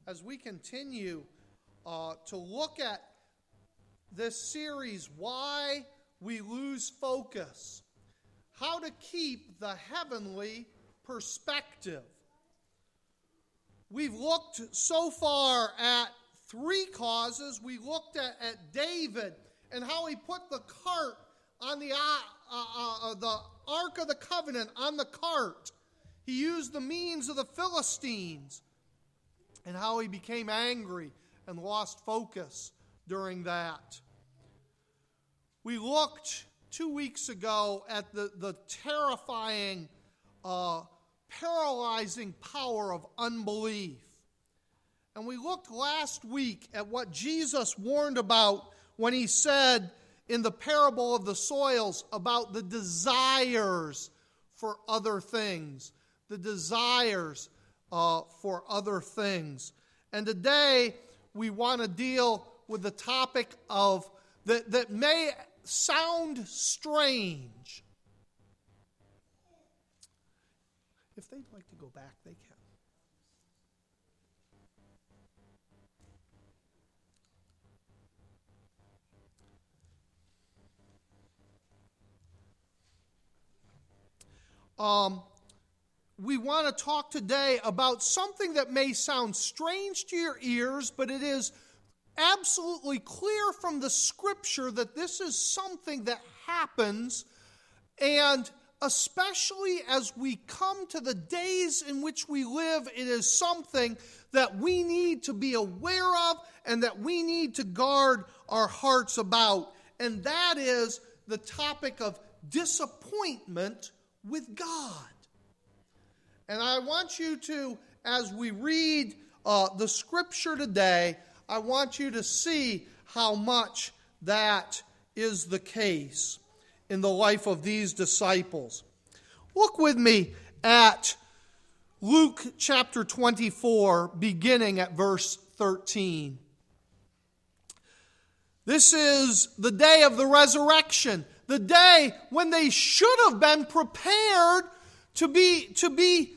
as we continue to look at this series, Why We Lose Focus, how to keep the heavenly perspective. We've looked so far at three causes. We looked at David and how he put the cart on the Ark of the Covenant on the cart. He used the means of the Philistines, and how he became angry and lost focus during that. We looked 2 weeks ago at the terrifying, paralyzing power of unbelief. And we looked last week at what Jesus warned about when he said in the parable of the soils about the desires for other things. The desires for other things. And today we want to deal with the topic of that may sound strange. If they'd like to go back, they can. We want to talk today about something that may sound strange to your ears, but it is absolutely clear from the Scripture that this is something that happens, and especially as we come to the days in which we live, it is something that we need to be aware of and that we need to guard our hearts about, and that is the topic of disappointment with God. And I want you to, as we read the Scripture today, I want you to see how much that is the case in the life of these disciples. Look with me at Luke chapter 24, beginning at verse 13. This is the day of the resurrection, the day when they should have been prepared to be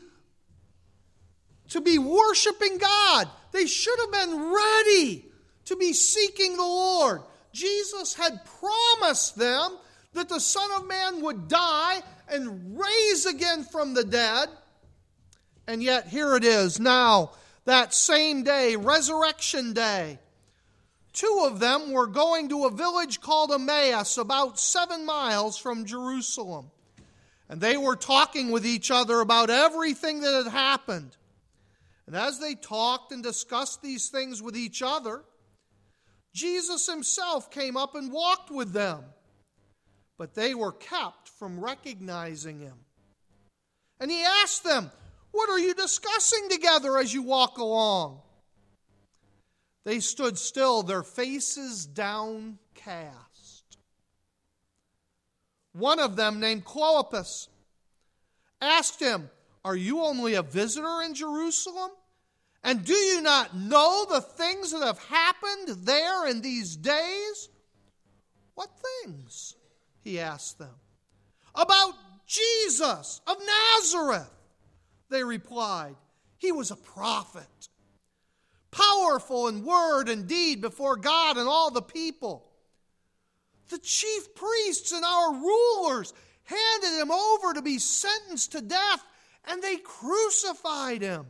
worshiping God. They should have been ready to be seeking the Lord. Jesus had promised them that the Son of Man would die and raise again from the dead. And yet here it is now, that same day, Resurrection Day. Two of them were going to a village called Emmaus, about 7 miles from Jerusalem. And they were talking with each other about everything that had happened. And as they talked and discussed these things with each other, Jesus himself came up and walked with them. But they were kept from recognizing him. And he asked them, "What are you discussing together as you walk along?" They stood still, their faces downcast. One of them, named Clopas, asked him, "Are you only a visitor in Jerusalem? And do you not know the things that have happened there in these days?" "What things?" he asked them. "About Jesus of Nazareth," they replied. "He was a prophet, powerful in word and deed before God and all the people. The chief priests and our rulers handed him over to be sentenced to death, and they crucified him.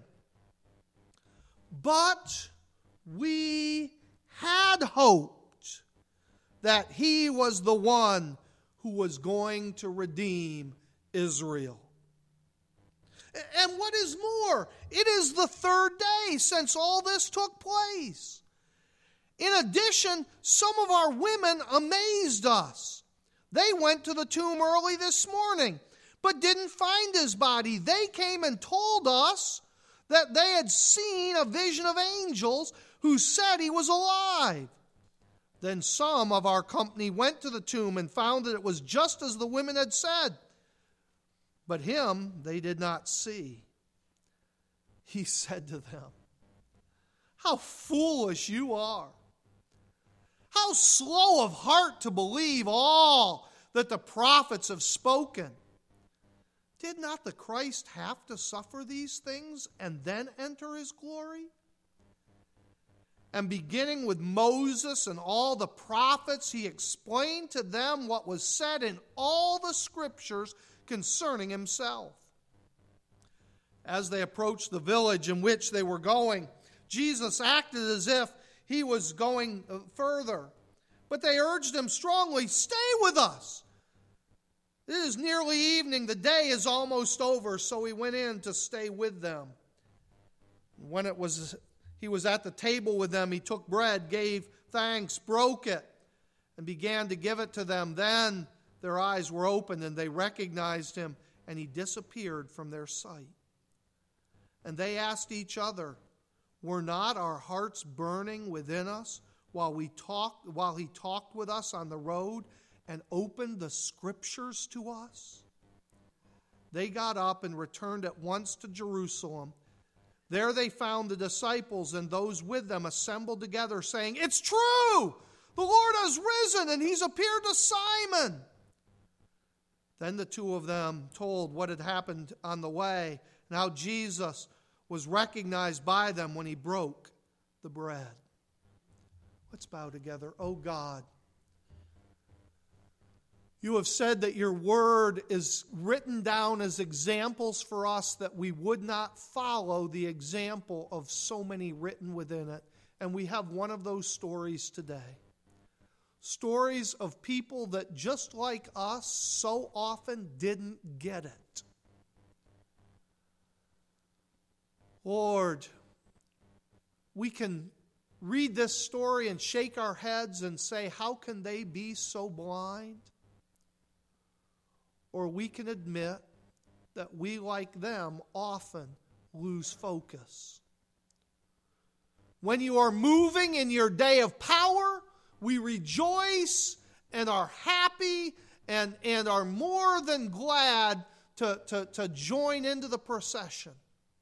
But we had hoped that he was the one who was going to redeem Israel." And what is more, it is the 3rd day since all this took place. In addition, some of our women amazed us. They went to the tomb early this morning, but didn't find his body. They came and told us that they had seen a vision of angels who said he was alive. Then some of our company went to the tomb and found that it was just as the women had said. But him they did not see. He said to them, "How foolish you are! How slow of heart to believe all that the prophets have spoken. Did not the Christ have to suffer these things and then enter his glory?" And beginning with Moses and all the prophets, he explained to them what was said in all the scriptures concerning himself. As they approached the village in which they were going, Jesus acted as if he was going further. But they urged him strongly, "Stay with us. It is nearly evening. The day is almost over." So he went in to stay with them. When he was at the table with them, he took bread, gave thanks, broke it, and began to give it to them. Then their eyes were opened and they recognized him, and he disappeared from their sight. And they asked each other, "Were not our hearts burning within us while he talked with us on the road and opened the scriptures to us?" They got up and returned at once to Jerusalem. There they found the disciples and those with them assembled together, saying, "It's true! The Lord has risen, and he's appeared to Simon." Then the two of them told what had happened on the way, and how Jesus was recognized by them when he broke the bread. Let's bow together. Oh God, you have said that your word is written down as examples for us, that we would not follow the example of so many written within it. And we have one of those stories today. Stories of people that, just like us, so often didn't get it. Lord, we can read this story and shake our heads and say, how can they be so blind? Or we can admit that we, like them, often lose focus. When you are moving in your day of power, we rejoice and are happy and are more than glad to join into the procession.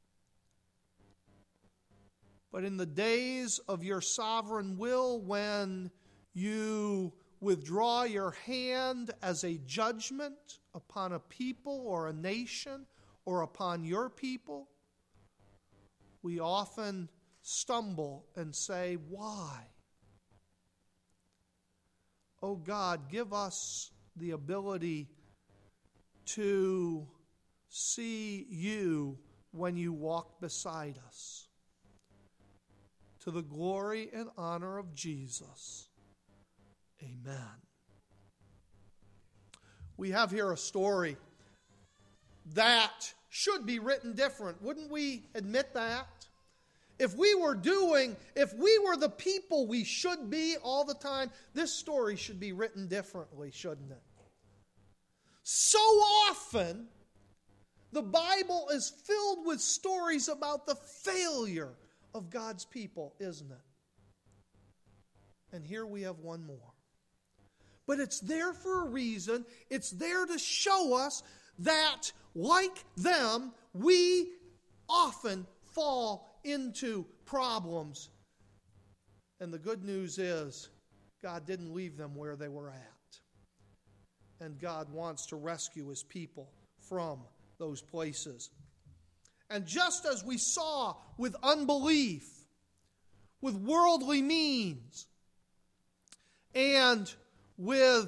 But in the days of your sovereign will, when you withdraw your hand as a judgment upon a people or a nation or upon your people, we often stumble and say, why? Oh God, give us the ability to see you when you walk beside us. To the glory and honor of Jesus. Amen. We have here a story that should be written different. Wouldn't we admit that? If we were the people we should be all the time, this story should be written differently, shouldn't it? So often, the Bible is filled with stories about the failure of God's people, isn't it? And here we have one more. But it's there for a reason. It's there to show us that, like them, we often fall into problems. And the good news is, God didn't leave them where they were at. And God wants to rescue his people from those places. And just as we saw with unbelief, with worldly means, and with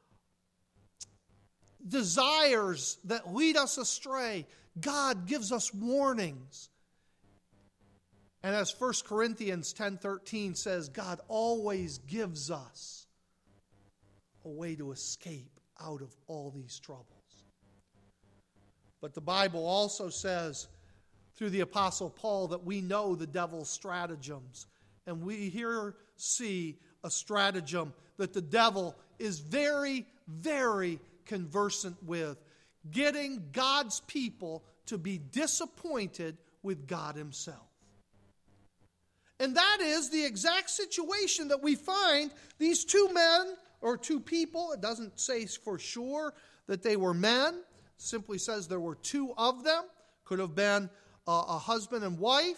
desires that lead us astray, God gives us warnings. And as 1 Corinthians 10:13 says, God always gives us a way to escape out of all these troubles. But the Bible also says, through the Apostle Paul, that we know the devil's stratagems. And we here see a stratagem that the devil is very, very conversant with. Getting God's people to be disappointed with God himself. And that is the exact situation that we find these two men, or two people. It doesn't say for sure that they were men. It simply says there were two of them. Could have been a husband and wife,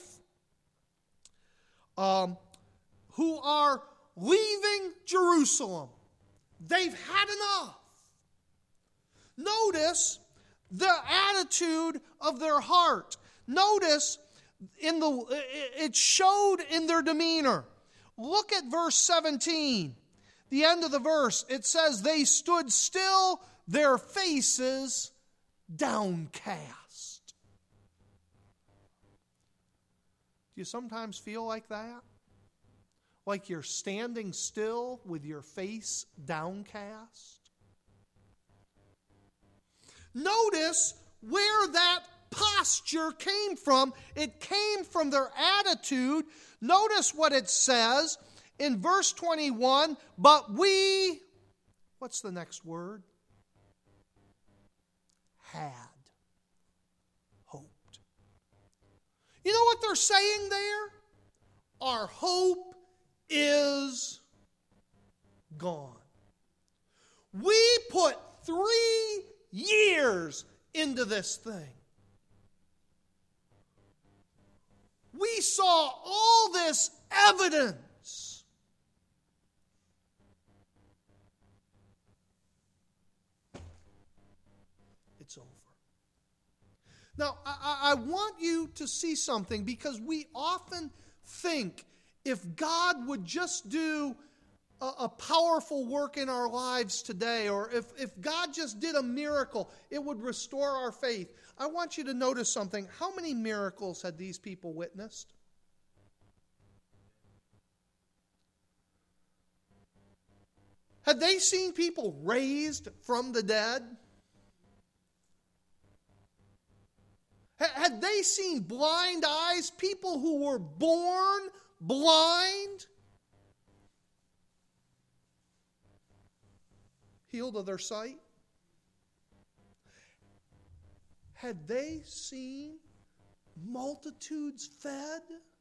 who are leaving Jerusalem. They've had enough. Notice the attitude of their heart. Notice it showed in their demeanor. Look at verse 17. The end of the verse, it says, they stood still, their faces downcast. Do you sometimes feel like that? Like you're standing still with your face downcast? Notice where that posture came from. It came from their attitude. Notice what it says in verse 21. But we, what's the next word? Had hoped. You know what they're saying there? Our hope is gone. We put 3 years into this thing. We saw all this evidence. It's over. Now, I want you to see something, because we often think if God would just do a powerful work in our lives today, or if God just did a miracle, it would restore our faith. I want you to notice something. How many miracles had these people witnessed? Had they seen people raised from the dead? Had they seen blind eyes, people who were born blind, healed of their sight? Had they seen multitudes fed?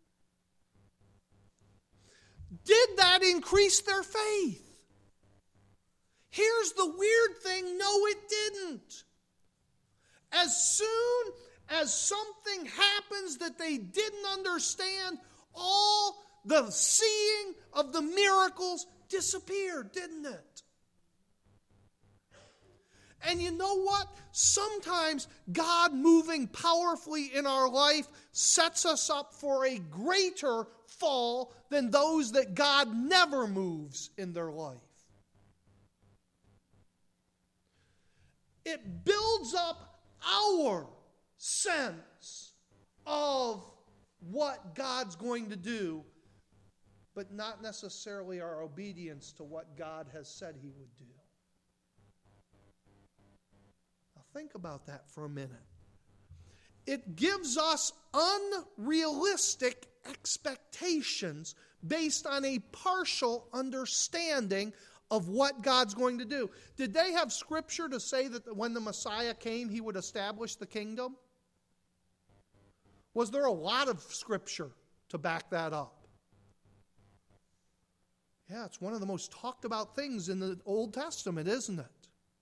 Did that increase their faith? Here's the weird thing. No, it didn't. As soon as something happens that they didn't understand, all the seeing of the miracles disappeared, didn't it? And you know what? Sometimes God moving powerfully in our life sets us up for a greater fall than those that God never moves in their life. It builds up our sense of what God's going to do, but not necessarily our obedience to what God has said He would do. Now think about that for a minute. It gives us unrealistic expectations based on a partial understanding of what God's going to do. Did they have scripture to say that when the Messiah came, He would establish the kingdom? Was there a lot of scripture to back that up? Yeah, it's one of the most talked about things in the Old Testament, isn't it?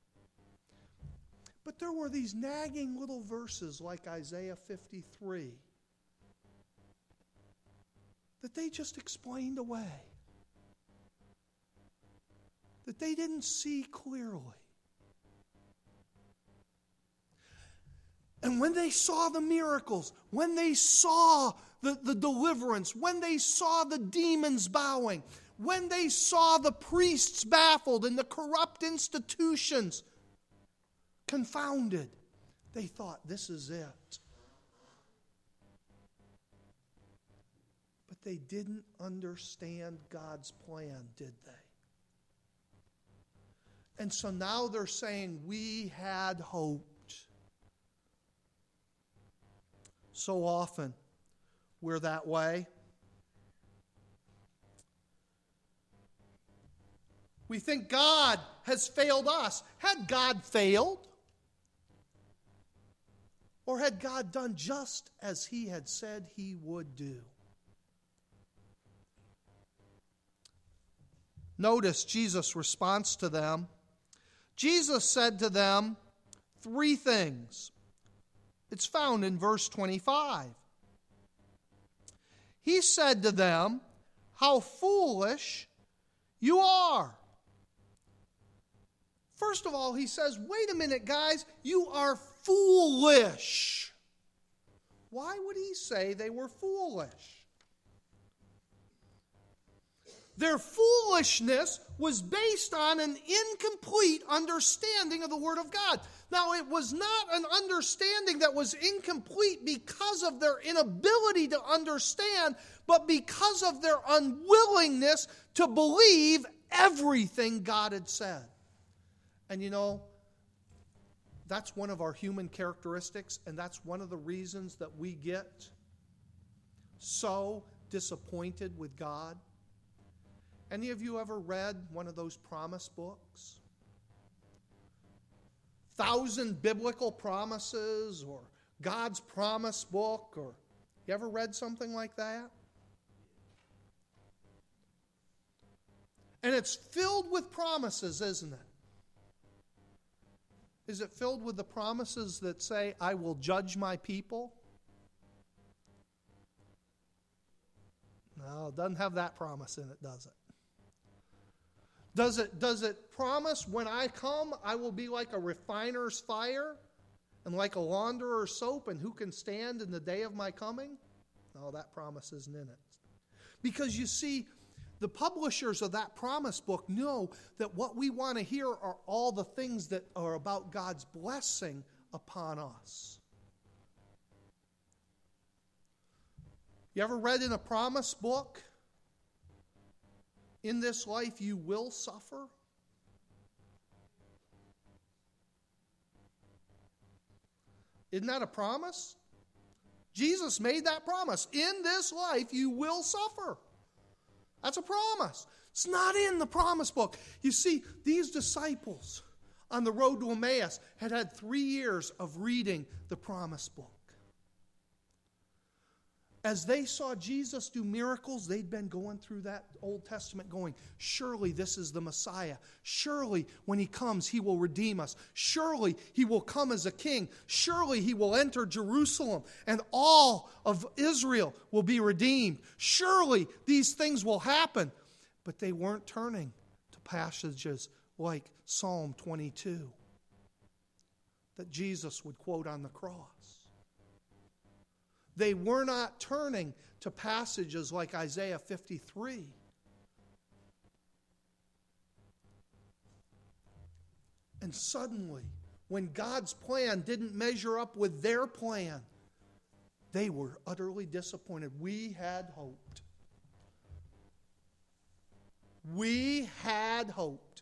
But there were these nagging little verses like Isaiah 53 that they just explained away, that they didn't see clearly. And when they saw the miracles, when they saw the deliverance, when they saw the demons bowing, when they saw the priests baffled and the corrupt institutions confounded, they thought, this is it. But they didn't understand God's plan, did they? And so now they're saying, we had hoped. So often, we're that way. We think God has failed us. Had God failed? Or had God done just as He had said He would do? Notice Jesus' response to them. Jesus said to them 3 things. It's found in verse 25. He said to them, how foolish you are. First of all, He says, wait a minute, guys, you are foolish. Why would He say they were foolish? Their foolishness was based on an incomplete understanding of the Word of God. Now, it was not an understanding that was incomplete because of their inability to understand, but because of their unwillingness to believe everything God had said. And you know, that's one of our human characteristics, and that's one of the reasons that we get so disappointed with God. Any of you ever read one of those promise books? 1,000 Biblical Promises, or God's Promise Book, or you ever read something like that? And it's filled with promises, isn't it? Is it filled with the promises that say, I will judge my people? No, it doesn't have that promise in it, does it? Does it promise when I come, I will be like a refiner's fire and like a launderer's soap, and who can stand in the day of my coming? No, that promise isn't in it. Because you see, the publishers of that promise book know that what we want to hear are all the things that are about God's blessing upon us. You ever read in a promise book, in this life you will suffer? Isn't that a promise? Jesus made that promise. In this life you will suffer. That's a promise. It's not in the promise book. You see, these disciples on the road to Emmaus had 3 years of reading the promise book. As they saw Jesus do miracles, they'd been going through that Old Testament going, surely this is the Messiah. Surely when he comes, he will redeem us. Surely he will come as a king. Surely he will enter Jerusalem and all of Israel will be redeemed. Surely these things will happen. But they weren't turning to passages like Psalm 22 that Jesus would quote on the cross. They were not turning to passages like Isaiah 53. And suddenly, when God's plan didn't measure up with their plan, they were utterly disappointed. We had hoped. We had hoped.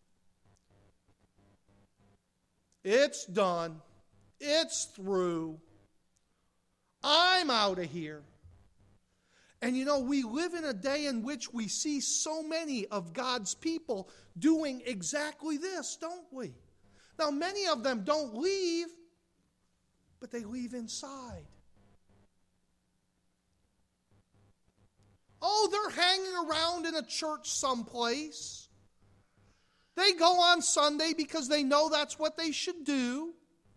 It's done. It's through. I'm out of here. And you know, we live in a day in which we see so many of God's people doing exactly this, don't we? Now, many of them don't leave, but they leave inside. Oh, they're hanging around in a church someplace. They go on Sunday because they know that's what they should do.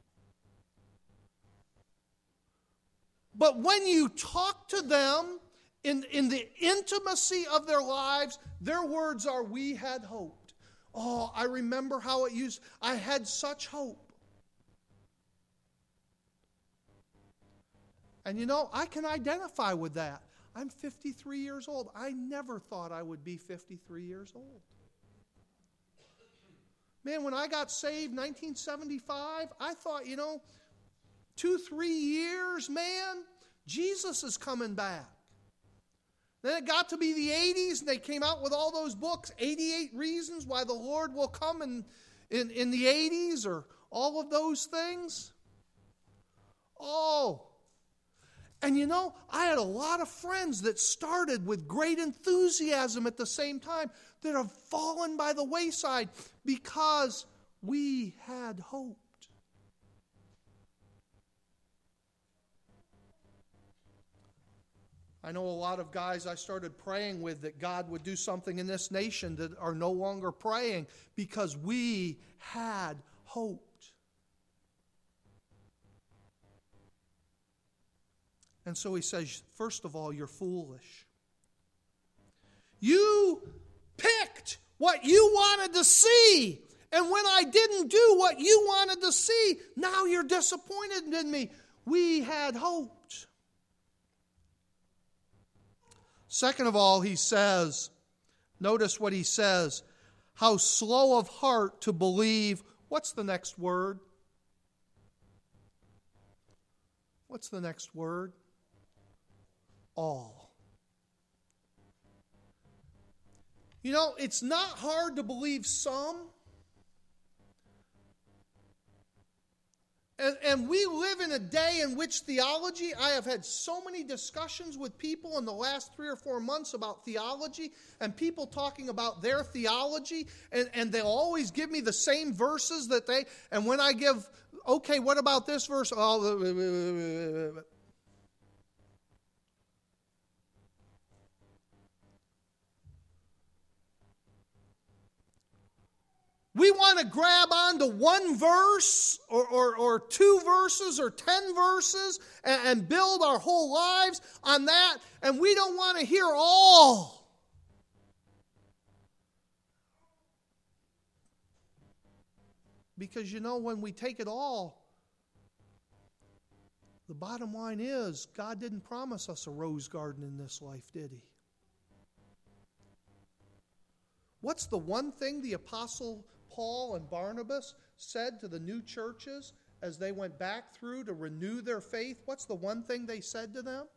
But when you talk to them in the intimacy of their lives, their words are, we had hoped. Oh, I remember how it used, I had such hope. And you know, I can identify with that. I'm 53 years old. I never thought I would be 53 years old. Man, when I got saved in 1975, I thought, 2-3 years, man, Jesus is coming back. Then it got to be the 80s, and they came out with all those books, 88 Reasons Why the Lord Will Come in the 80s, or all of those things. Oh. And I had a lot of friends that started with great enthusiasm at the same time that have fallen by the wayside because we had hope. I know a lot of guys I started praying with that God would do something in this nation that are no longer praying because we had hoped. And so he says, first of all, you're foolish. You picked what you wanted to see. And when I didn't do what you wanted to see, now you're disappointed in me. We had hoped. Second of all, he says Notice what he says. How slow of heart to believe. What's the next word? What's the next word? All. You know, it's not hard to believe some. And we live in a day in which theology, I have had so many discussions with people in the last 3 or 4 months about theology, and people talking about their theology, and they'll always give me the same verses that they, and when I give, okay, what about this verse? Oh, we want to grab onto one verse or 2 verses or 10 verses and build our whole lives on that, and we don't want to hear all. Because, you know, when we take it all, the bottom line is God didn't promise us a rose garden in this life, did he? What's the one thing the Apostle Paul and Barnabas said to the new churches as they went back through to renew their faith? What's the one thing they said to them?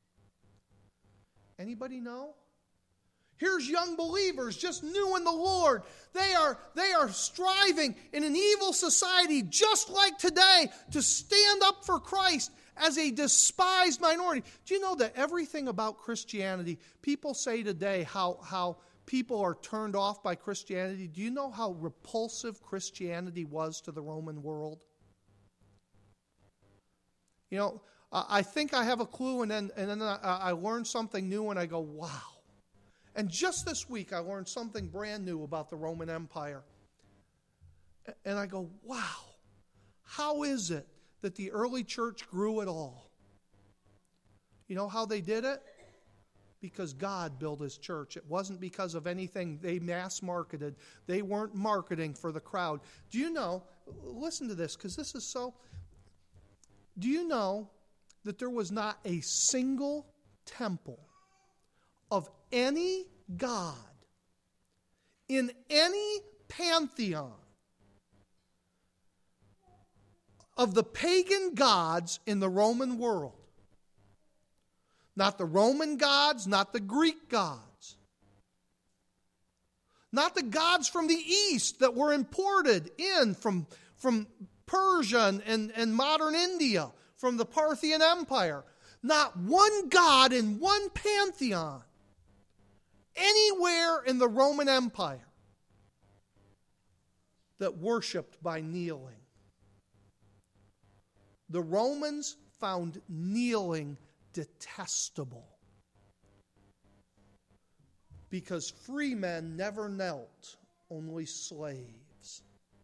Anybody know? Here's young believers just new in the Lord. They are striving in an evil society just like today to stand up for Christ as a despised minority. Do you know that everything about Christianity, people say today how people are turned off by Christianity? Do you know how repulsive Christianity was to the Roman world? You know, I think I have a clue, and then I learn something new, and I go, wow. And just this week, I learned something brand new about the Roman Empire. And I go, wow, how is it that the early church grew at all? You know how they did it? Because God built his church. It wasn't because of anything they mass marketed. They weren't marketing for the crowd. Do you know, listen to this, because this is so, do you know that there was not a single temple of any god in any pantheon of the pagan gods in the Roman world? Not the Roman gods, not the Greek gods. Not the gods from the east that were imported in from Persia and modern India, from the Parthian Empire. Not one god in one pantheon anywhere in the Roman Empire that worshiped by kneeling. The Romans found kneeling detestable because free men never knelt, only slaves.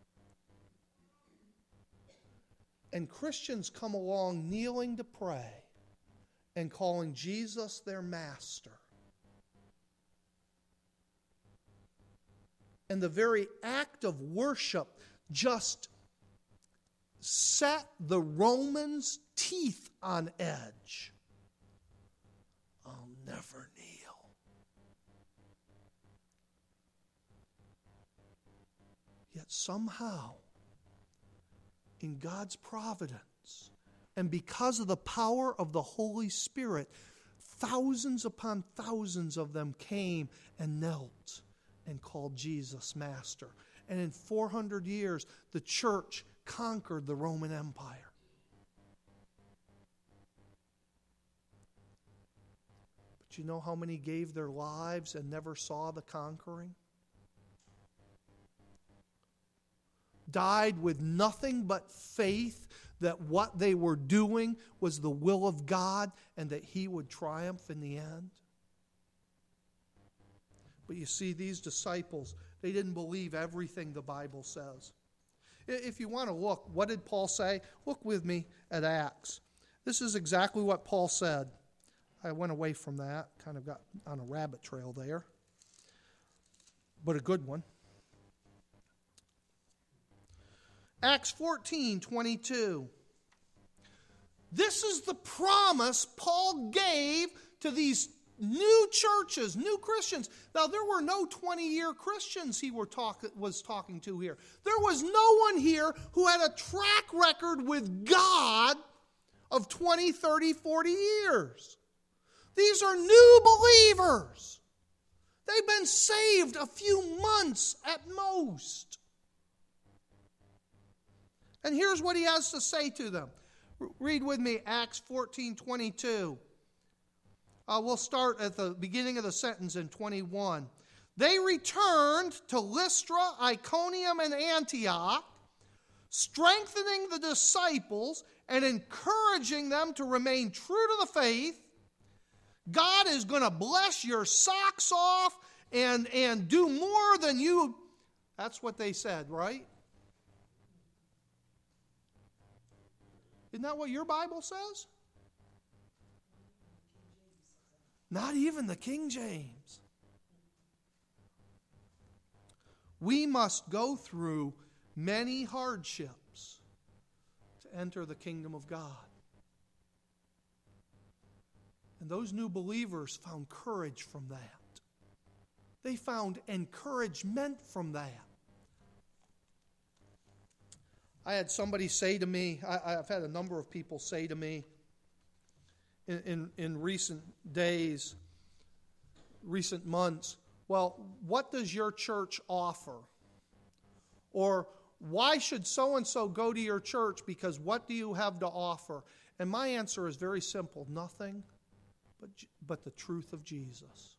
And Christians come along kneeling to pray and calling Jesus their master. And the very act of worship just set the Romans' teeth on edge. I'll never kneel. Yet somehow, in God's providence, and because of the power of the Holy Spirit, thousands upon thousands of them came and knelt and called Jesus Master. And in 400 years, the church conquered the Roman Empire. But you know how many gave their lives and never saw the conquering? Died with nothing but faith that what they were doing was the will of God and that He would triumph in the end. But you see, these disciples, they didn't believe everything the Bible says. If you want to look, what did Paul say? Look with me at Acts. This is exactly what Paul said. I went away from that, kind of got on a rabbit trail there, but a good one. Acts 14:22. This is the promise Paul gave to these new churches, new Christians. Now, there were no 20-year Christians he was talking to here. There was no one here who had a track record with God of 20, 30, 40 years. These are new believers. They've been saved a few months at most. And here's what he has to say to them. Read with me Acts 14:22. We'll start at the beginning of the sentence in 21. They returned to Lystra, Iconium, and Antioch, strengthening the disciples and encouraging them to remain true to the faith. God is going to bless your socks off and do more than you. That's what they said, right? Isn't that what your Bible says? Not even the King James. We must go through many hardships to enter the kingdom of God. And those new believers found courage from that. They found encouragement from that. I had somebody say to me, I've had a number of people say to me in recent days, recent months, well, what does your church offer? Or why should so-and-so go to your church because what do you have to offer? And my answer is very simple, nothing but the truth of Jesus.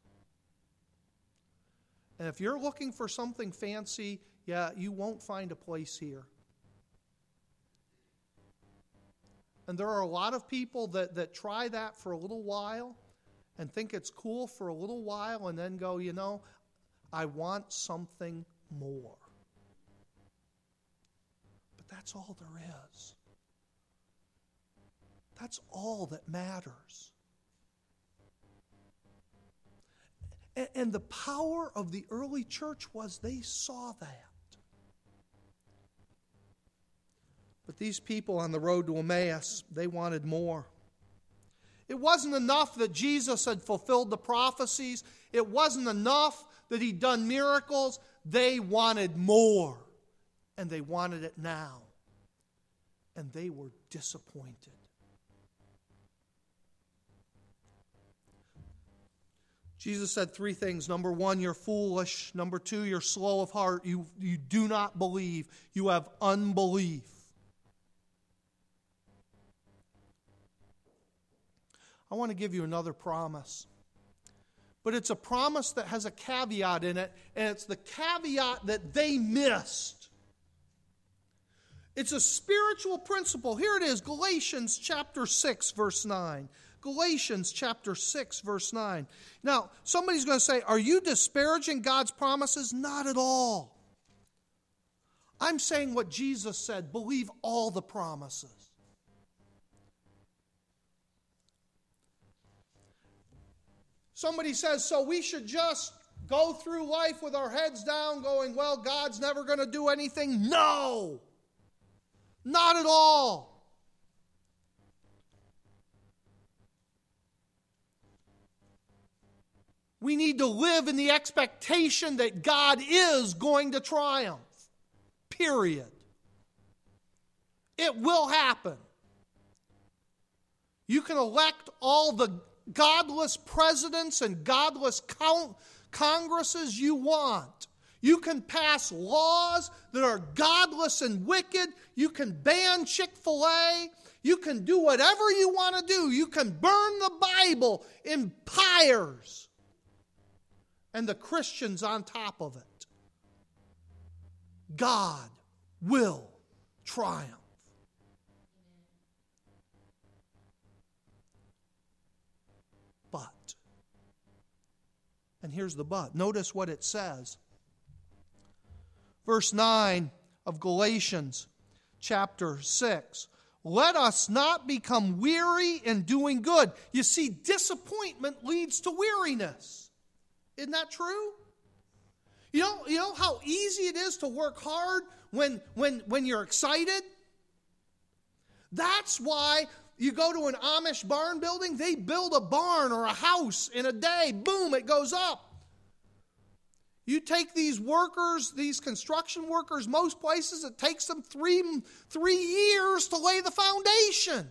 And if you're looking for something fancy, you won't find a place here. And there are a lot of people that try that for a little while and think it's cool for a little while and then go, I want something more. But that's all there is. That's all that matters. And the power of the early church was they saw that. But these people on the road to Emmaus, they wanted more. It wasn't enough that Jesus had fulfilled the prophecies. It wasn't enough that he'd done miracles. They wanted more. And they wanted it now. And they were disappointed. Jesus said three things. Number one, you're foolish. Number two, you're slow of heart. You do not believe. You have unbelief. I want to give you another promise. But it's a promise that has a caveat in it, and it's the caveat that they missed. It's a spiritual principle. Here it is, Galatians chapter 6, verse 9. Galatians chapter 6, verse 9. Now, somebody's going to say, are you disparaging God's promises? Not at all. I'm saying what Jesus said, believe all the promises. Somebody says, so we should just go through life with our heads down going, well, God's never going to do anything. No! Not at all. We need to live in the expectation that God is going to triumph. Period. It will happen. You can elect all the godless presidents and godless congresses you want. You can pass laws that are godless and wicked. You can ban Chick-fil-A. You can do whatever you want to do. You can burn the Bible in pyres. And the Christians on top of it. God will triumph. But, and here's the but. Notice what it says. Verse 9 of Galatians chapter 6. Let us not become weary in doing good. You see, disappointment leads to weariness. Isn't that true? You know how easy it is to work hard when you're excited? That's why you go to an Amish barn building, they build a barn or a house in a day. Boom, it goes up. You take these workers, these construction workers, most places it takes them three years to lay the foundation.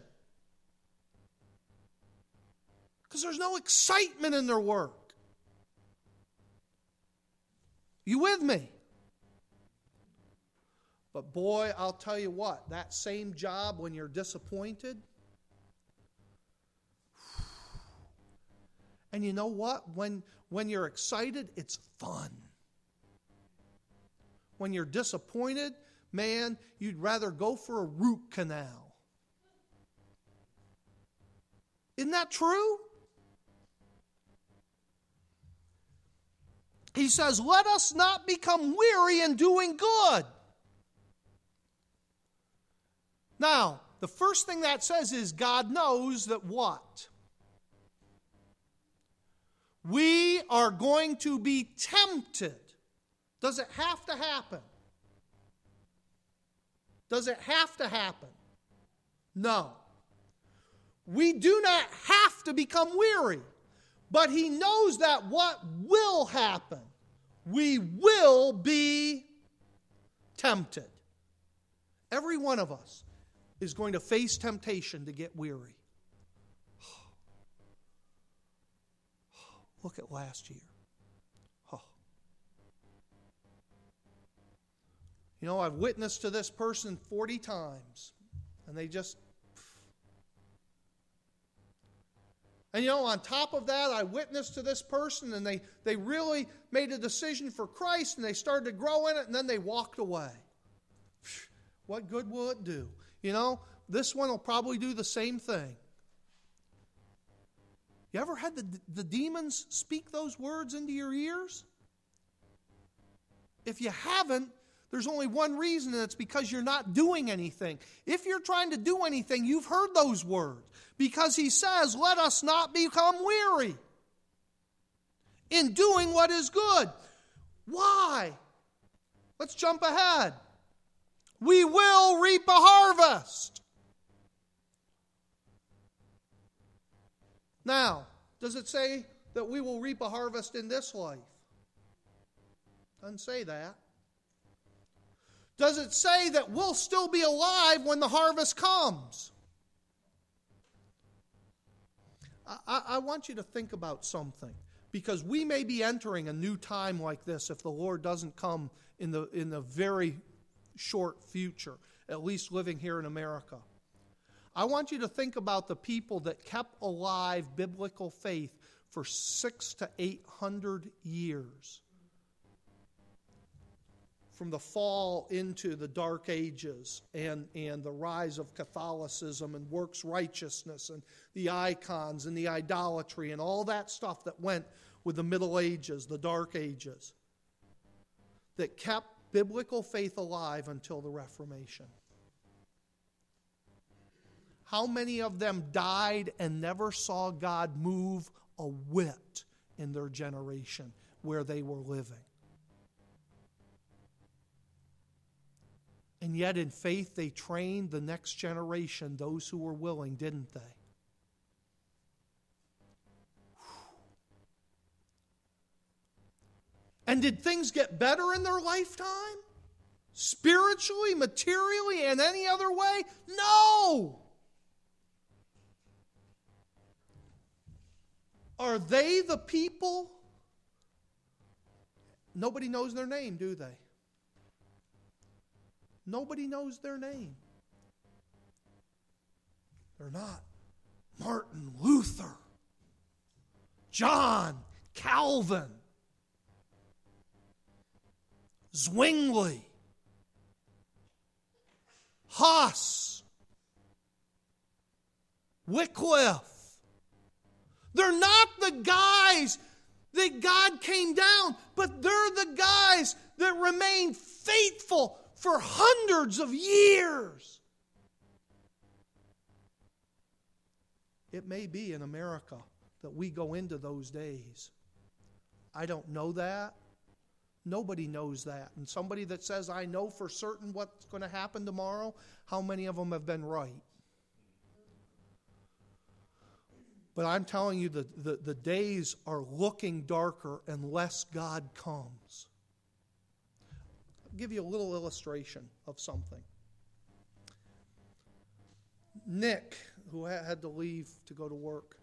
Because there's no excitement in their work. You with me? But boy, I'll tell you what, that same job when you're disappointed, and you know what? When you're excited, it's fun. When you're disappointed, man, you'd rather go for a root canal. Isn't that true? He says, let us not become weary in doing good. Now, the first thing that says is God knows that what? We are going to be tempted. Does it have to happen? Does it have to happen? No. We do not have to become weary. But he knows that what will happen, we will be tempted. Every one of us is going to face temptation to get weary. Look at last year. You know, I've witnessed to this person 40 times, and they just... And you know, on top of that, I witnessed to this person, and they really made a decision for Christ, and they started to grow in it, and then they walked away. What good will it do? You know, this one will probably do the same thing. You ever had the demons speak those words into your ears? If you haven't, there's only one reason, and it's because you're not doing anything. If you're trying to do anything, you've heard those words. Because he says, let us not become weary in doing what is good. Why? Let's jump ahead. We will reap a harvest. Now, does it say that we will reap a harvest in this life? Doesn't say that. Does it say that we'll still be alive when the harvest comes? I want you to think about something, because we may be entering a new time like this if the Lord doesn't come in the very short future, at least living here in America. I want you to think about the people that kept alive biblical faith for 600 to 800 years. From the fall into the Dark Ages and the rise of Catholicism and works righteousness and the icons and the idolatry and all that stuff that went with the Middle Ages, the Dark Ages, that kept biblical faith alive until the Reformation. How many of them died and never saw God move a whit in their generation where they were living? And yet in faith they trained the next generation, those who were willing, didn't they? And did things get better in their lifetime? Spiritually, materially, and any other way? No! Are they the people? Nobody knows their name, do they? Nobody knows their name. They're not Martin Luther, John Calvin, Zwingli, Huss, Wycliffe. They're not the guys that God came down, but they're the guys that remained faithful for hundreds of years. It may be in America that we go into those days. I don't know that. Nobody knows that. And somebody that says, I know for certain what's going to happen tomorrow, how many of them have been right? But I'm telling you, the days are looking darker unless God comes. I'll give you a little illustration of something. Nick, who had to leave to go to work,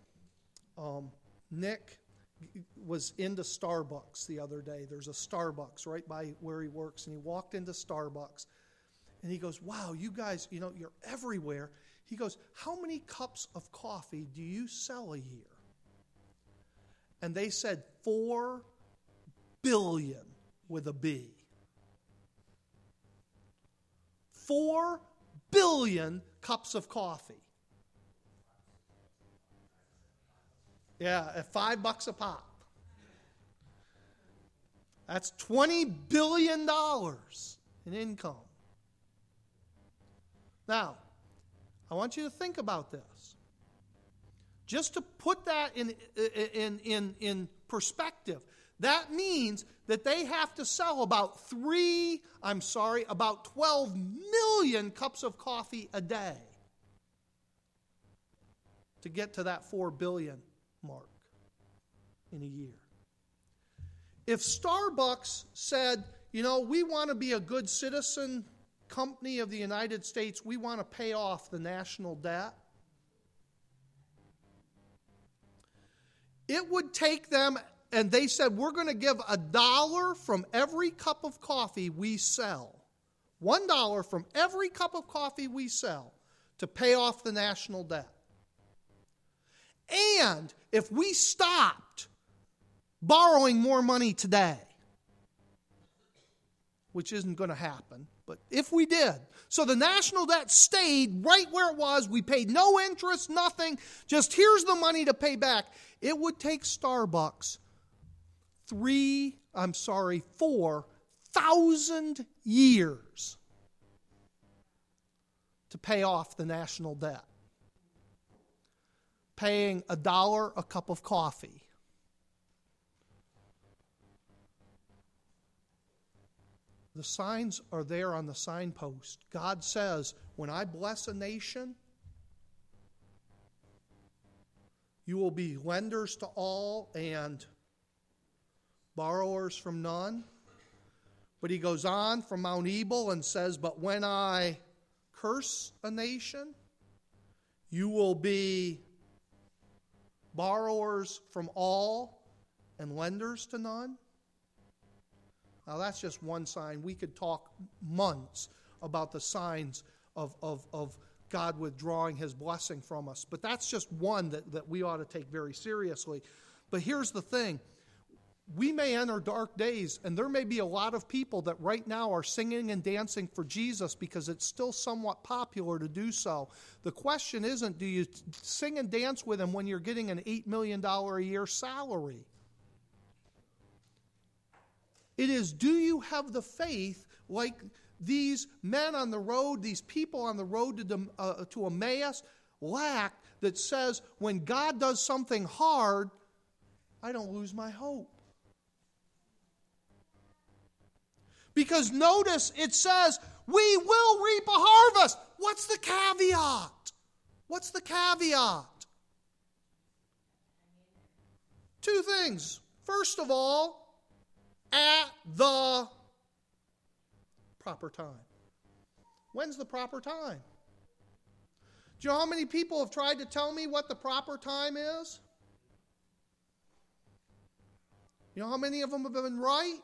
Nick was into Starbucks the other day. There's a Starbucks right by where he works, and he walked into Starbucks, and he goes, wow, you guys, you're everywhere. He goes, how many cups of coffee do you sell a year? And they said 4 billion with a B. 4 billion cups of coffee. Yeah, at $5 a pop. That's $20 billion in income. Now, I want you to think about this. Just to put that in perspective, that means that they have to sell about 12 million cups of coffee a day to get to that 4 billion mark in a year. If Starbucks said, we want to be a good citizen company of the United States, we want to pay off the national debt, it would take them, and they said, we're going to give $1 from every cup of coffee we sell. $1 from every cup of coffee we sell to pay off the national debt. And if we stopped borrowing more money today, which isn't going to happen, but if we did, so the national debt stayed right where it was, we paid no interest, nothing, just here's the money to pay back, it would take Starbucks 4,000 years to pay off the national debt. Paying $1 a cup of coffee. The signs are there on the signpost. God says, when I bless a nation, you will be lenders to all and borrowers from none. But he goes on from Mount Ebal and says, but when I curse a nation, you will be borrowers from all and lenders to none. Now that's just one sign. We could talk months about the signs of God withdrawing his blessing from us. But that's just one that we ought to take very seriously. But here's the thing. We may enter dark days, and there may be a lot of people that right now are singing and dancing for Jesus because it's still somewhat popular to do so. The question isn't, do you sing and dance with him when you're getting an $8 million a year salary? It is, do you have the faith like these men on the road, these people on the road to Emmaus lacked, that says, when God does something hard, I don't lose my hope. Because notice it says, we will reap a harvest. What's the caveat? What's the caveat? 2 things. First of all, at the proper time. When's the proper time? Do you know how many people have tried to tell me what the proper time is? You know how many of them have been right?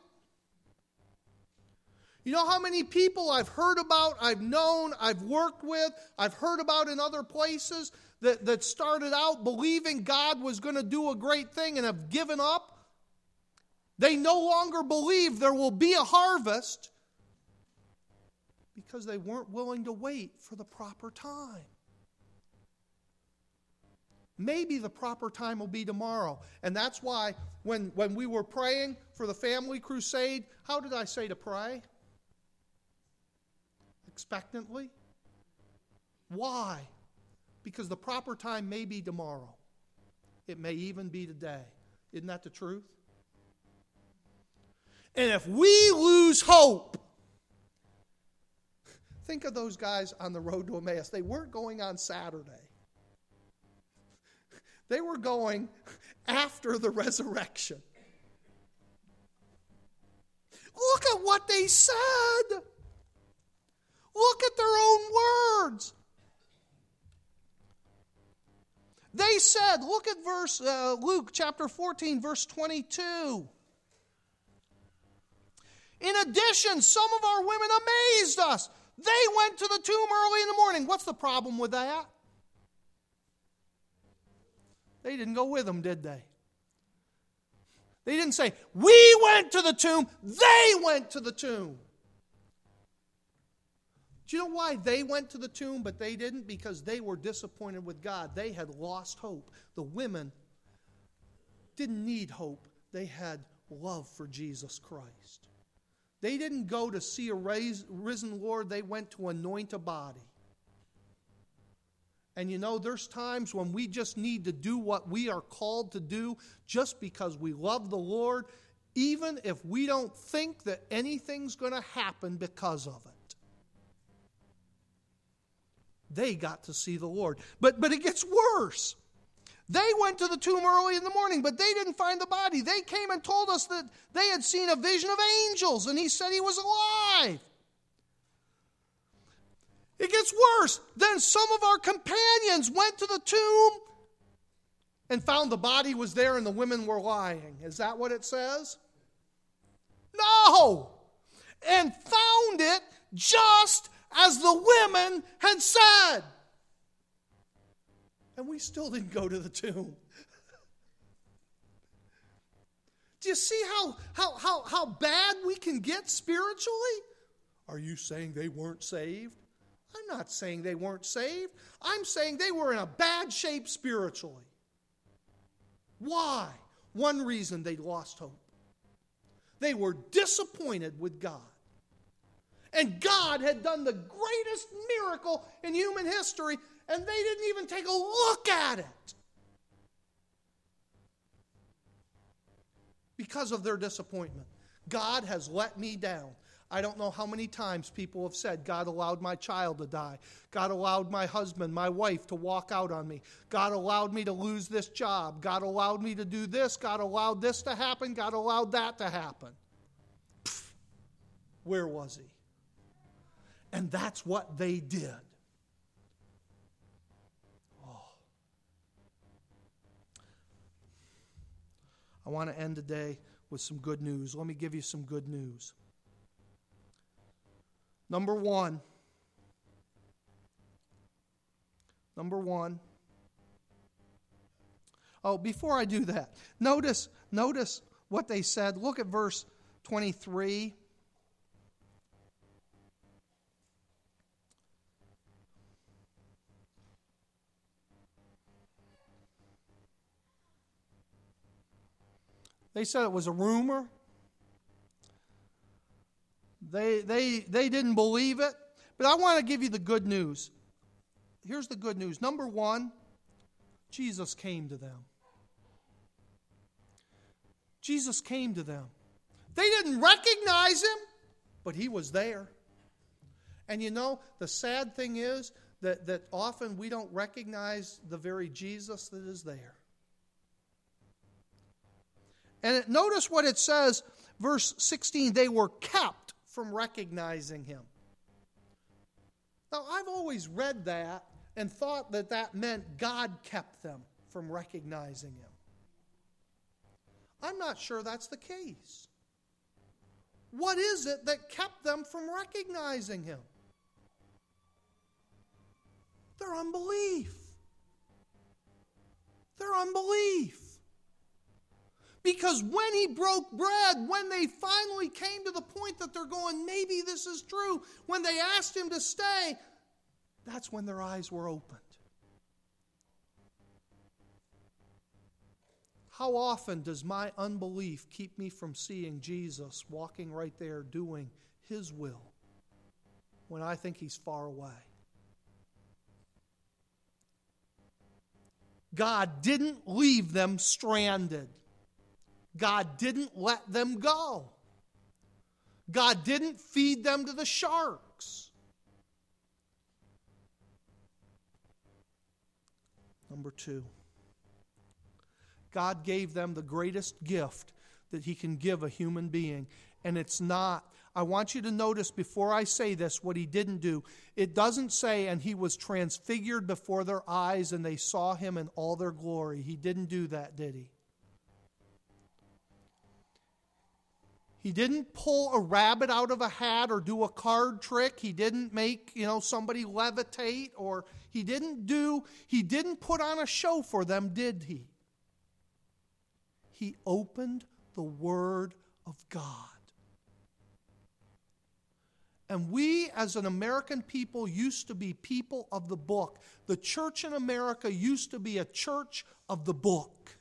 You know how many people I've heard about, I've known, I've worked with, I've heard about in other places that started out believing God was going to do a great thing and have given up? They no longer believe there will be a harvest because they weren't willing to wait for the proper time. Maybe the proper time will be tomorrow. And that's why when we were praying for the family crusade, how did I say to pray? Expectantly. Why? Because the proper time may be tomorrow. It may even be today. Isn't that the truth? And if we lose hope, think of those guys on the road to Emmaus. They weren't going on Saturday. They were going after the resurrection. Look at what they said. Look at their own words. They said, look at Luke chapter 14, verse 22. In addition, some of our women amazed us. They went to the tomb early in the morning. What's the problem with that? They didn't go with them, did they? They didn't say, we went to the tomb. They went to the tomb. Do you know why they went to the tomb but they didn't? Because they were disappointed with God. They had lost hope. The women didn't need hope. They had love for Jesus Christ. They didn't go to see a risen Lord. They went to anoint a body. And you know, there's times when we just need to do what we are called to do just because we love the Lord, even if we don't think that anything's going to happen because of it. They got to see the Lord. But it gets worse. They went to the tomb early in the morning, but they didn't find the body. They came and told us that they had seen a vision of angels, and he said he was alive. It gets worse. Then some of our companions went to the tomb and found the body was there and the women were lying. Is that what it says? No! And found it just as the women had said. And we still didn't go to the tomb. Do you see how bad we can get spiritually? Are you saying they weren't saved? I'm not saying they weren't saved. I'm saying they were in a bad shape spiritually. Why? One reason they lost hope. They were disappointed with God. And God had done the greatest miracle in human history, and they didn't even take a look at it. Because of their disappointment. God has let me down. I don't know how many times people have said, God allowed my child to die. God allowed my husband, my wife to walk out on me. God allowed me to lose this job. God allowed me to do this. God allowed this to happen. God allowed that to happen. Pfft, where was he? And that's what they did. Oh. I want to end today with some good news. Let me give you some good news. Number one. Oh, before I do that, notice what they said. Look at verse 23. They said it was a rumor. They didn't believe it. But I want to give you the good news. Here's the good news. Number one, Jesus came to them. Jesus came to them. They didn't recognize him, but he was there. And you know, the sad thing is that often we don't recognize the very Jesus that is there. And notice what it says, verse 16, they were kept from recognizing him. Now, I've always read that and thought that meant God kept them from recognizing him. I'm not sure that's the case. What is it that kept them from recognizing him? Their unbelief. Their unbelief. Because when he broke bread, when they finally came to the point that they're going, maybe this is true, when they asked him to stay, that's when their eyes were opened. How often does my unbelief keep me from seeing Jesus walking right there doing his will when I think he's far away? God didn't leave them stranded. God didn't let them go. God didn't feed them to the sharks. Number two. God gave them the greatest gift that He can give a human being. And it's not, I want you to notice before I say this what He didn't do. It doesn't say, and He was transfigured before their eyes and they saw Him in all their glory. He didn't do that, did He? He didn't pull a rabbit out of a hat or do a card trick. He didn't make, somebody levitate, or he didn't put on a show for them, did He? He opened the Word of God. And we, as an American people, used to be people of the book. The church in America used to be a church of the book.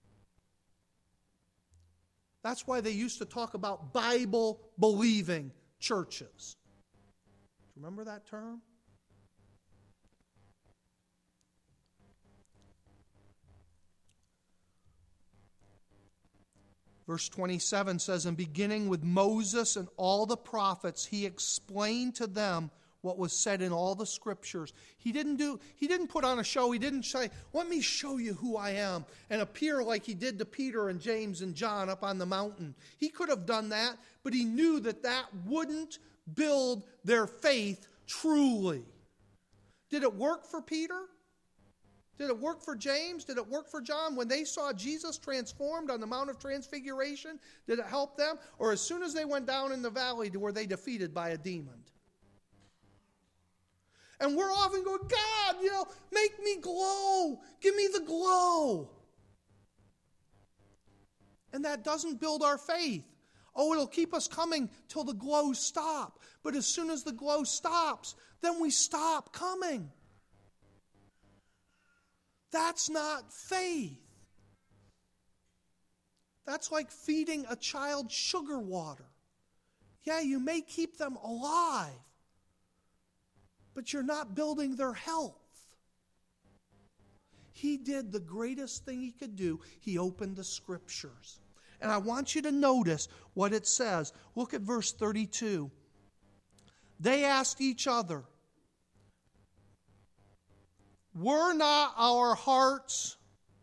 That's why they used to talk about Bible-believing churches. Remember that term? Verse 27 says, "And beginning with Moses and all the prophets, He explained to them what was said in all the Scriptures." He didn't put on a show. He didn't say, "Let me show you who I am," and appear like He did to Peter and James and John up on the mountain. He could have done that, but He knew that wouldn't build their faith truly. Did it work for Peter? Did it work for James? Did it work for John? When they saw Jesus transformed on the Mount of Transfiguration, did it help them? Or as soon as they went down in the valley, were they defeated by a demon? And we're often going, "God, make me glow. Give me the glow." And that doesn't build our faith. Oh, it'll keep us coming till the glows stop. But as soon as the glow stops, then we stop coming. That's not faith. That's like feeding a child sugar water. Yeah, you may keep them alive, but you're not building their health. He did the greatest thing He could do. He opened the Scriptures. And I want you to notice what it says. Look at verse 32. They asked each other, "Were not our hearts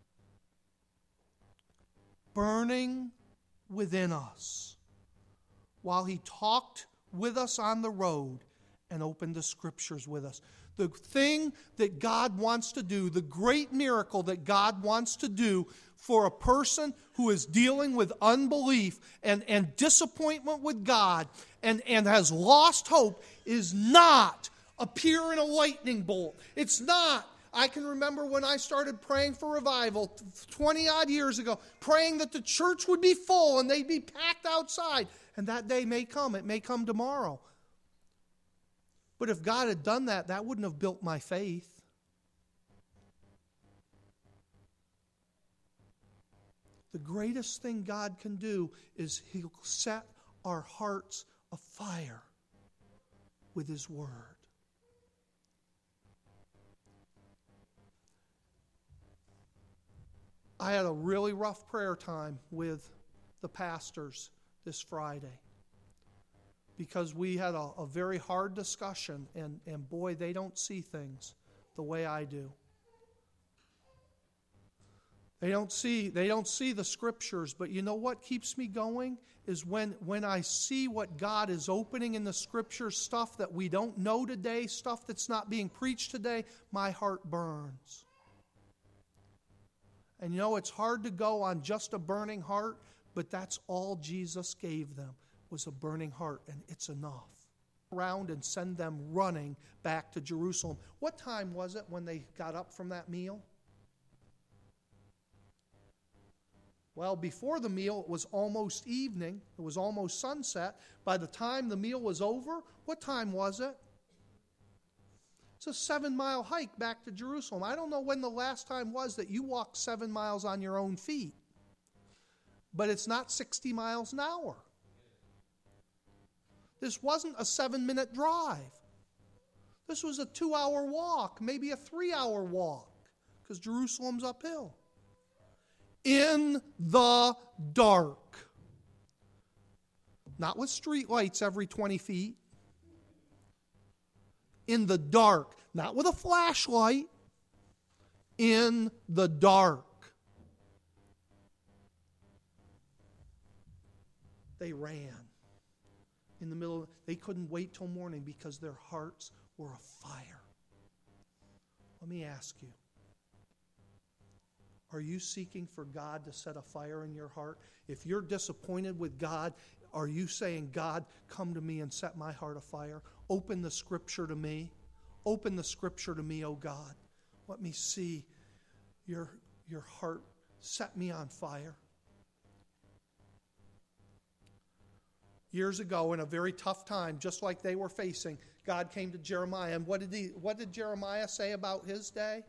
burning within us while He talked with us on the road and opened the Scriptures with us?" The thing that God wants to do, the great miracle that God wants to do for a person who is dealing with unbelief and disappointment with God and has lost hope, is not appear in a lightning bolt. It's not. I can remember when I started praying for revival 20-odd years ago, praying that the church would be full and they'd be packed outside. And that day may come. It may come tomorrow. But if God had done that, that wouldn't have built my faith. The greatest thing God can do is He'll set our hearts afire with His Word. I had a really rough prayer time with the pastors this Friday because we had a very hard discussion, and boy, they don't see things the way I do. They don't see the Scriptures, but you know what keeps me going is when I see what God is opening in the Scriptures, stuff that we don't know today, stuff that's not being preached today, my heart burns. And it's hard to go on just a burning heart, but that's all Jesus gave them, was a burning heart, and it's enough. Around and send them running back to Jerusalem. What time was it when they got up from that meal? Well, before the meal, it was almost evening. It was almost sunset. By the time the meal was over, what time was it? It's a 7-mile hike back to Jerusalem. I don't know when the last time was that you walked 7 miles on your own feet. But it's not 60 miles an hour. This wasn't a 7-minute drive. This was a 2-hour walk, maybe a 3-hour walk, because Jerusalem's uphill. In the dark. Not with street lights every 20 feet. In the dark. Not with a flashlight. In the dark. they ran. In the middle, they couldn't wait till morning because their hearts were afire. Let me ask you, are you seeking for God to set a fire in your heart? If you're disappointed with God, are you saying, God, come to me and set my heart afire? Open the Scripture to me. Open the Scripture to me, O God. Let me see your heart. Set me on fire. Years ago, in a very tough time, just like they were facing, God came to Jeremiah. And what did Jeremiah say about his day?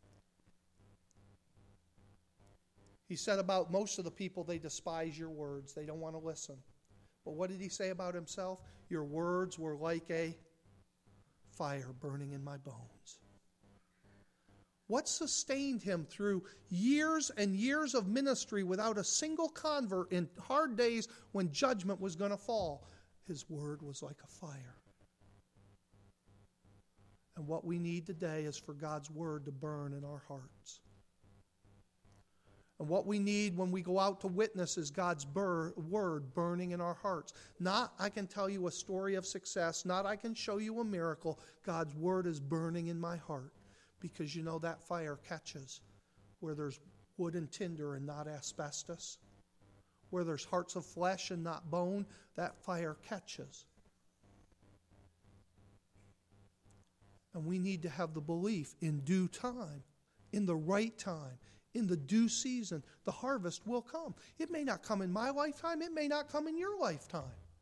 He said about most of the people, they despise your words. They don't want to listen. But what did he say about himself? Your words were like a fire burning in my bones. What sustained him through years and years of ministry without a single convert in hard days when judgment was going to fall? His word was like a fire. And what we need today is for God's word to burn in our hearts. And what we need when we go out to witness is God's word burning in our hearts. Not I can tell you a story of success, not I can show you a miracle. God's word is burning in my heart. Because you know that fire catches where there's wood and tinder and not asbestos. Where there's hearts of flesh and not bone, that fire catches. And we need to have the belief in due time, in the right time, in the due season, the harvest will come. It may not come in my lifetime, it may not come in your lifetime.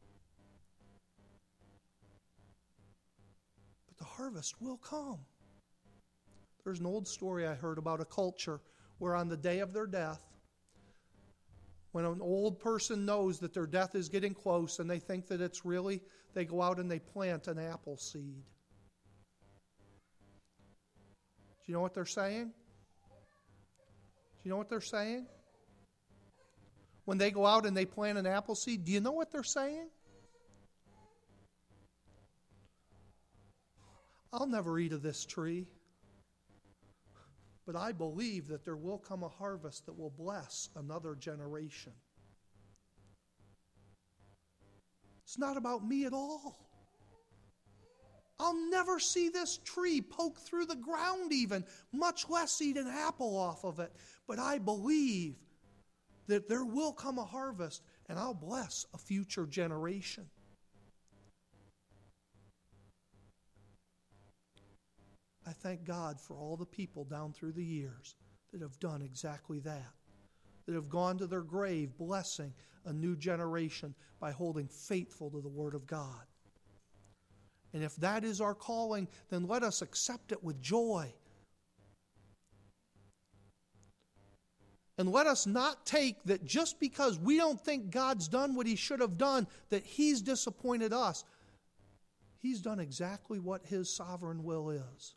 But the harvest will come. There's an old story I heard about a culture where on the day of their death, when an old person knows that their death is getting close and they think that it's really, they go out and they plant an apple seed. Do you know what they're saying? Do you know what they're saying? When they go out and they plant an apple seed, do you know what they're saying? I'll never eat of this tree. But I believe that there will come a harvest that will bless another generation. It's not about me at all. I'll never see this tree poke through the ground even, much less eat an apple off of it. But I believe that there will come a harvest and I'll bless a future generation. I thank God for all the people down through the years that have done exactly that have gone to their grave blessing a new generation by holding faithful to the Word of God. And if that is our calling, then let us accept it with joy. And let us not take that just because we don't think God's done what He should have done, that He's disappointed us. He's done exactly what His sovereign will is.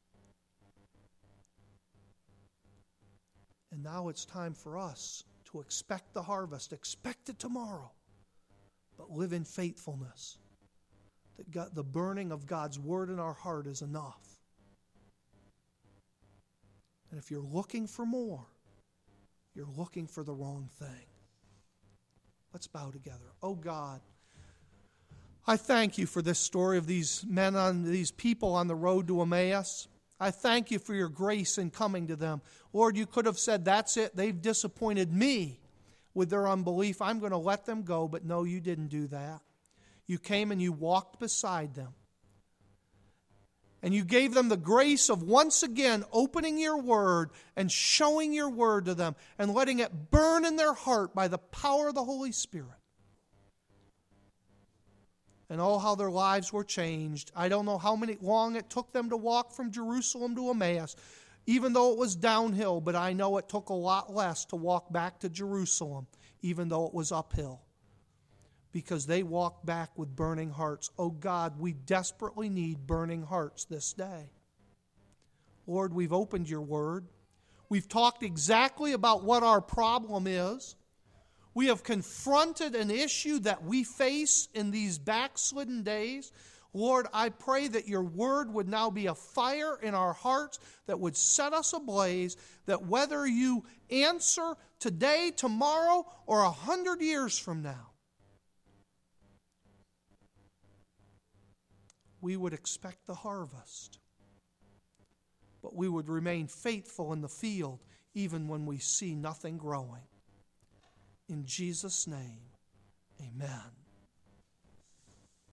And now it's time for us to expect the harvest. Expect it tomorrow. But live in faithfulness. That God, the burning of God's word in our heart is enough. And if you're looking for more, you're looking for the wrong thing. Let's bow together. Oh God, I thank you for this story of these people on the road to Emmaus. I thank you for your grace in coming to them. Lord, you could have said, that's it, they've disappointed me with their unbelief. I'm going to let them go. But no, you didn't do that. You came and you walked beside them. And you gave them the grace of once again opening your word and showing your word to them and letting it burn in their heart by the power of the Holy Spirit. And oh, how their lives were changed. I don't know how long it took them to walk from Jerusalem to Emmaus, even though it was downhill, but I know it took a lot less to walk back to Jerusalem, even though it was uphill. Because they walked back with burning hearts. Oh God, we desperately need burning hearts this day. Lord, we've opened your word. We've talked exactly about what our problem is. We have confronted an issue that we face in these backslidden days. Lord, I pray that your word would now be a fire in our hearts that would set us ablaze, that whether you answer today, tomorrow, or 100 years from now, we would expect the harvest. But we would remain faithful in the field even when we see nothing growing. In Jesus' name, amen.